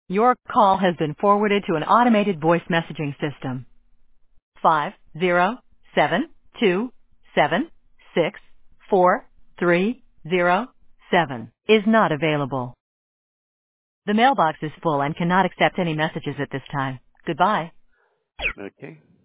Your call has been forwarded to an automated voice messaging system. 507276437 is not available. The mailbox is full and cannot accept any messages at this time. Goodbye. Okay.